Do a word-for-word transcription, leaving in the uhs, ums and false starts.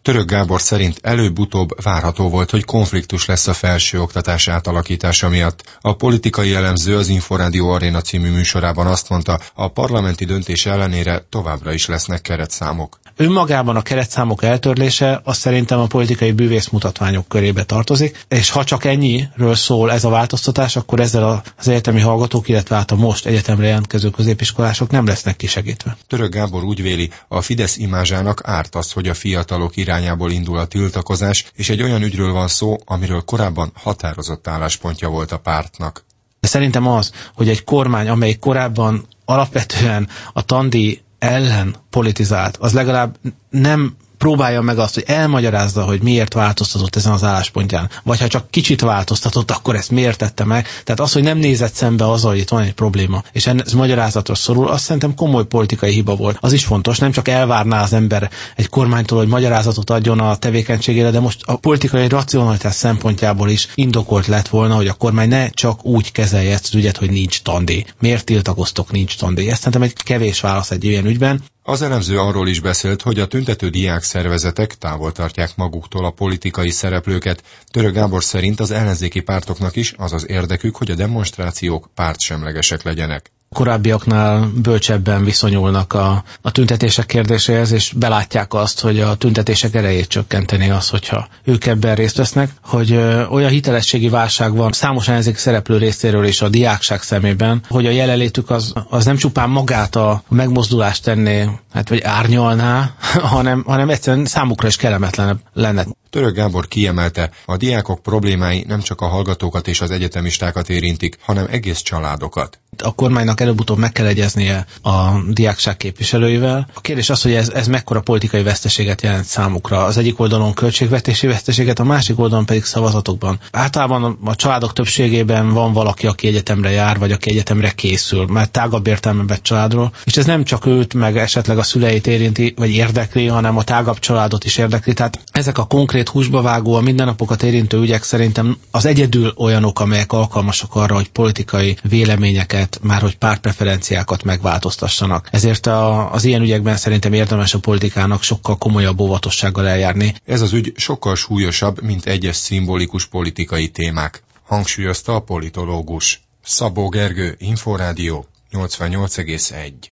Török Gábor szerint előbb-utóbb várható volt, hogy konfliktus lesz a felsőoktatás átalakítása miatt. A politikai elemző az Inforádió Aréna című műsorában azt mondta, a parlamenti döntés ellenére továbbra is lesznek keretszámok. Önmagában a keretszámok eltörlése az szerintem a politikai bűvész mutatványok körébe tartozik, és ha csak ennyiről szól ez a változtatás, akkor ezzel az egyetemi hallgatók, illetve hát a most egyetemre jelentkező középiskolások nem lesznek kisegítve. Török Gábor úgy véli, a Fidesz imázsának árt az, hogy a fiatalok irányából indul a tiltakozás, és egy olyan ügyről van szó, amiről korábban határozott álláspontja volt a pártnak. Szerintem az, hogy egy kormány, amely korábban alapvetően a tandíj ellen politizált, az legalább nem próbálja meg azt, hogy elmagyarázza, hogy miért változtatott ezen az álláspontján. Vagy ha csak kicsit változtatott, akkor ezt miért tette meg. Tehát az, hogy nem nézett szembe azzal, hogy itt van egy probléma, és ez magyarázatra szorul, azt szerintem komoly politikai hiba volt. Az is fontos, nem csak elvárná az ember egy kormánytól, hogy magyarázatot adjon a tevékenységére, de most a politikai racionalitás szempontjából is indokolt lett volna, hogy a kormány ne csak úgy kezelje ezt az ügyet, hogy nincs tandíj. Miért tiltakoztok, nincs tandíj? Ez szerintem egy kevés válasz egy ilyen ügyben. Az elemző arról is beszélt, hogy a tüntető diák szervezetek távol tartják maguktól a politikai szereplőket. Török Gábor szerint az ellenzéki pártoknak is az az érdekük, hogy a demonstrációk pártsemlegesek legyenek. Korábbiaknál bölcsebben viszonyulnak a, a tüntetések kérdéséhez, és belátják azt, hogy a tüntetések erejét csökkenteni az, hogyha ők ebben részt vesznek, hogy ö, olyan hitelességi válság van számos ellenzéki szereplő részéről és a diákság szemében, hogy a jelenlétük az, az nem csupán magát a megmozdulást tenné, hát vagy árnyalná, hanem, hanem egyszerűen számukra is kellemetlenebb lenne. Török Gábor kiemelte, a diákok problémái nem csak a hallgatókat és az egyetemistákat érintik, hanem egész családokat. A kormánynak előbb-utóbb meg kell egyeznie a diákság képviselőivel. A kérdés az, hogy ez, ez mekkora politikai veszteséget jelent számukra. Az egyik oldalon költségvetési veszteséget, a másik oldalon pedig szavazatokban. Általában a családok többségében van valaki, aki egyetemre jár, vagy aki egyetemre készül, mert tágabb értelmeben vett családról. És ez nem csak őt, meg esetleg a szüleit érinti, vagy érdekli, hanem a tágabb családot is érdekli. Tehát ezek a konkrét húsba vágó, a mindennapokat érintő ügyek szerintem az egyedül olyanok, amelyek alkalmasak arra, hogy politikai véleményeket, már hogy pártpreferenciákat megváltoztassanak. Ezért a, az ilyen ügyekben szerintem érdemes a politikának sokkal komolyabb óvatossággal eljárni. Ez az ügy sokkal súlyosabb, mint egyes szimbolikus politikai témák, hangsúlyozta a politológus. Szabó Gergő, Inforádió, nyolcvannyolc egész egy.